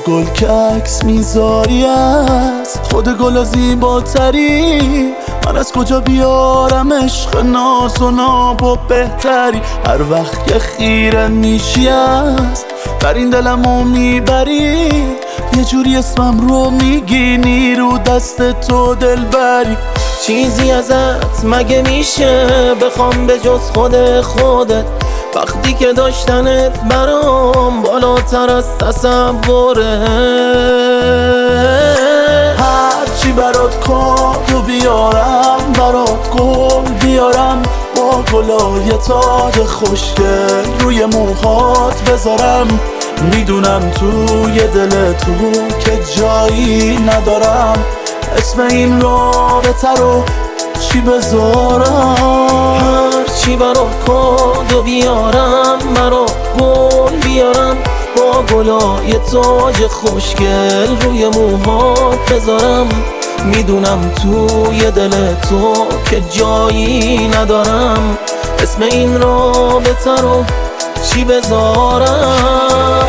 گل که عکس میذاری از خود گل زیباتری، من از کجا بیارم عشق ناز و ناب و بهتری؟ هر وقت که خیره میشی از در این دلمو میبری، یه جوری اسمم رو میگینی رو دست تو دلبری. چیزی ازت مگه میشه بخوام به جز خودت، وقتی که داشتنت برام بالاتر از تصوره. هرچی برات کادو بیارم، برات گل بیارم، با گلای تاج خوشگل روی موهات بذارم. میدونم توی دل تو که جایی ندارم، اسم این رابطه رو چی بذارم؟ هرچی برات کادو بیارم، برات گل بیارم، با گلای تاج خوشگل روی موهات بذارم. میدونم توی دل تو که جایی ندارم، اسم این رابطه رو چی بذارم؟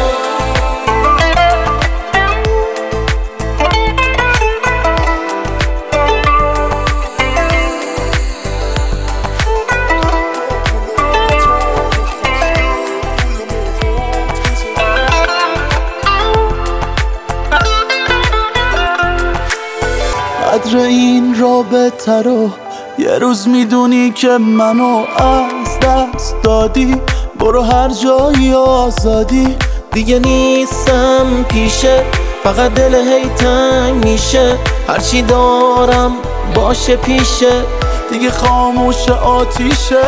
قدر این رابطه رو یه روز میدونی که منو از دست دادی، برو هر جایی آزادی. دیگه نیستم پیشه، فقط دل هی تنگ میشه، هرچی دارم باشه پیشه، دیگه خاموش آتیشه.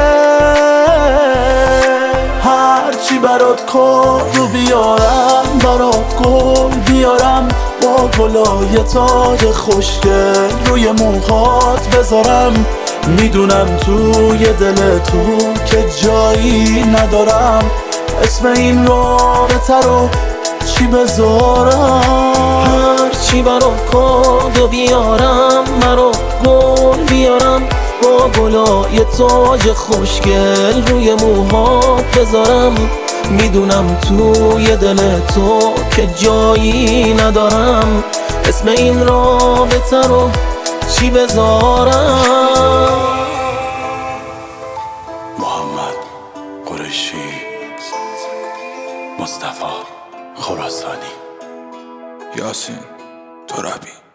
هرچی برات کادو بیارم، برات گل بیارم، با گلای تاج خوشگل روی موهات بذارم. میدونم توی دل تو که جایی ندارم، اسم این رابطه رو چی بذارم؟ هرچی برات کادو بیارم، برات گل بیارم، با گلای تاج خوشگل روی موهات بذارم. میدونم توی دل تو که جایی ندارم، اسم این رابطه رو چی بذارم؟ محمد قریشی، مصطفی خراسانی، یاسین ترابی.